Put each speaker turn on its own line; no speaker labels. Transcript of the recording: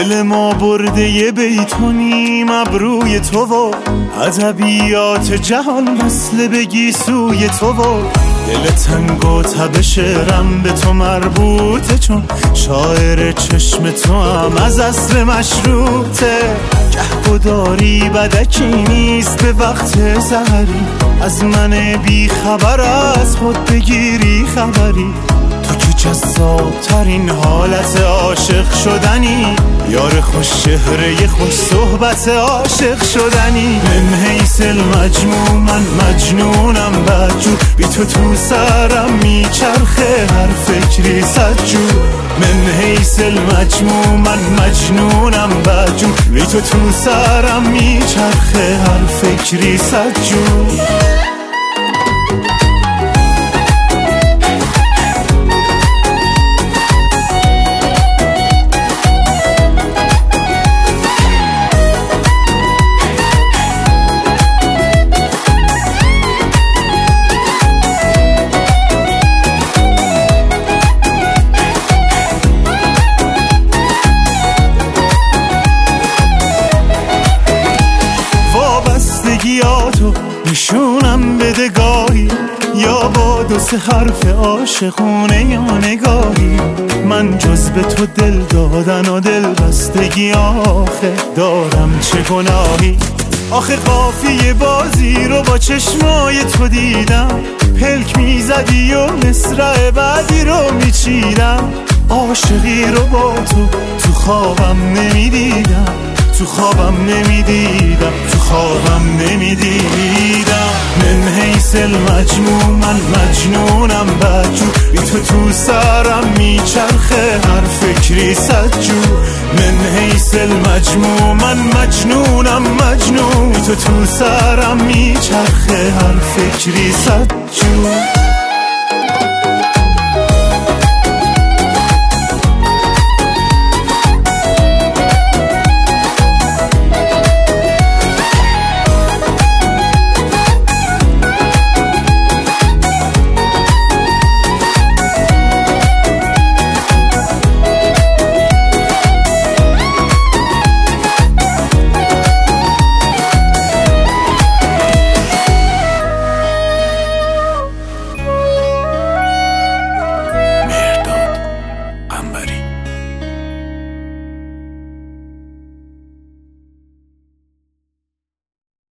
دل ما برده یه بیتونیم ابروی تو و ادبیات جهان وصله بگی سوی تو و دل تنگ و تب شعرم به تو مربوطه، چون شاعر چشم تو هم از اصل مشروطه. گهگداری بدکی نیست به وقت سحری، از من بی خبر از خود بگیری خبری. تو که جذاب‌ترین حالت عاشق شدنی، یار خوش چهره خوش صحبت عاشق شدنی. من حیث المجموع من مجنونم بدجور، بی تو سرم میچرخه هر فکری صدجور. من حیث المجموع من مجنونم بدجور، بی تو سرم میچرخه هر فکری صدجور. وابستگیاتو نشونم بده گاهی، یا با دو سه حرف عاشقونه یا نگاهی. من جز به تو دل دادن و دل بستگی آخه دارم چه گناهی. آخه قافیه بازی رو با چشمای تو دیدم، پلک میزدی و مصرع بعدی رو میچیدم. عاشقی رو با تو خوابم نمیدیدم، تو خوابم نمیدیدم، تو خوابم نمیدیدم. من حیث المجموع من مجنونم بدجور، بی تو سرم میچرخه هر فکری صدجور. من حیث المجموع من مجنونم مجنون، بی تو سرم میچرخه هر فکری صدجور.